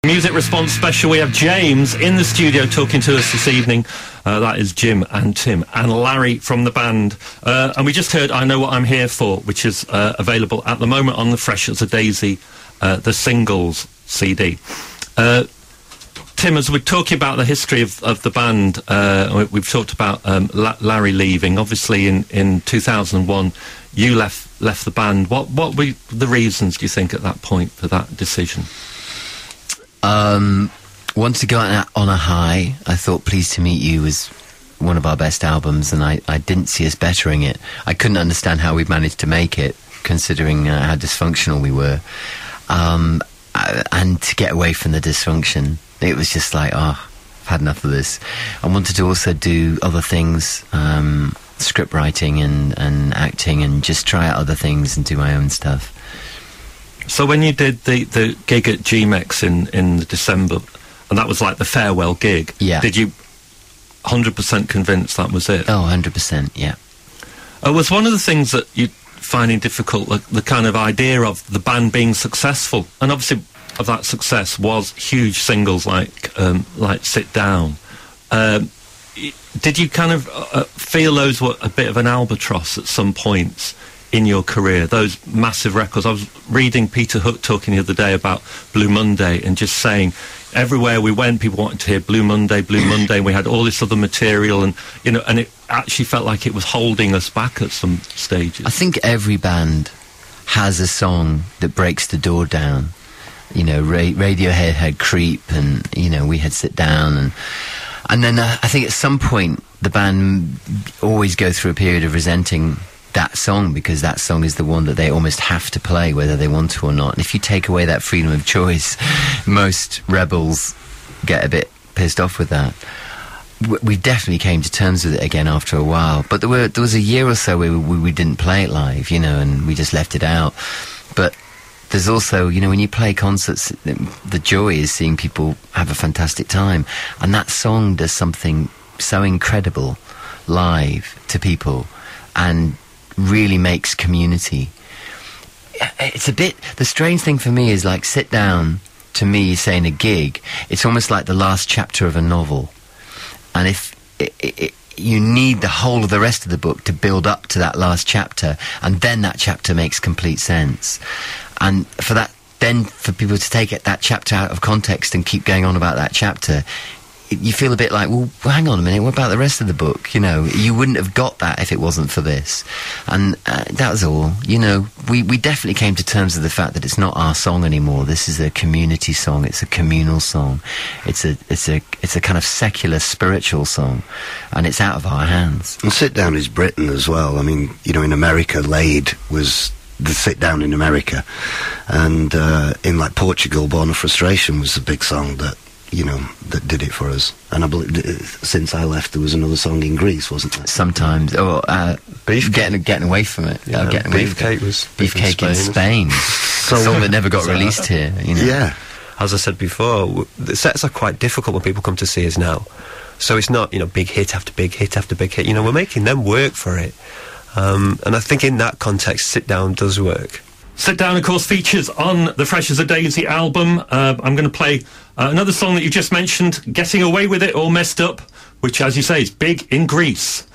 Music Response Special. We have James in the studio talking to us this evening. That is Jim and Tim and Larry from the band. And we just heard I Know What I'm Here For, which is available at the moment on the Fresh as a Daisy, the singles CD. Tim, as we're talking about the history of the band, we've talked about Larry leaving. Obviously, in 2001, you left the band. What were the reasons, do you think, at that point for that decision? Once to go on a high, I thought Pleased to Meet You was one of our best albums, and I didn't see us bettering it. I couldn't understand how we'd managed to make it, considering how dysfunctional we were. And to get away from the dysfunction, it was just like, I've had enough of this. I wanted to also do other things, script writing and acting, and just try out other things and do my own stuff. So when you did the gig at GMEX in December, and that was like the farewell gig, did you 100% convinced that was it? Oh, 100%, yeah. Was one of the things that you finding difficult, the kind of idea of the band being successful, and obviously of that success was huge singles like Sit Down. Did you kind of feel those were a bit of an albatross at some points in your career, those massive records? I was reading Peter Hook talking the other day about Blue Monday and just saying everywhere we went people wanted to hear Blue Monday, and we had all this other material, and and it actually felt like it was holding us back at some stages. I think every band has a song that breaks the door down. Radiohead had Creep, and we had Sit Down, and then I think at some point the band always go through a period of resenting that song, because that song is the one that they almost have to play whether they want to or not. And if you take away that freedom of choice, most rebels get a bit pissed off with that. We definitely came to terms with it again after a while, but there was a year or so where we didn't play it live, and we just left it out. But there's also, when you play concerts, the joy is seeing people have a fantastic time, and that song does something so incredible live to people and really makes community. It's a bit, the strange thing for me is like Sit Down, to me, saying a gig, it's almost like the last chapter of a novel, and if you need the whole of the rest of the book to build up to that last chapter, and then that chapter makes complete sense. And for that, then for people to take that chapter out of context and keep going on about that chapter, you feel a bit like, well, hang on a minute, what about the rest of the book? You wouldn't have got that if it wasn't for this. And that was all. We definitely came to terms with the fact that it's not our song anymore. This is a community song. It's a communal song. It's a kind of secular, spiritual song, and it's out of our hands. And Sit Down is Britain as well. I mean, in America, Laid was the Sit Down in America, and in Portugal, Born of Frustration was a big song that that did it for us. And I believe since I left, there was another song in Greece, wasn't there? Sometimes, getting away from it. Yeah, Beefcake was Beefcake in Spain. So, a song that never got released here. Yeah. As I said before, the sets are quite difficult when people come to see us now. So it's not, big hit after big hit after big hit. We're making them work for it. And I think in that context, Sit Down does work. Sit Down, of course, features on the Fresh as a Daisy album. I'm going to play another song that you just mentioned, Getting Away With It All Messed Up, which, as you say, is big in Greece.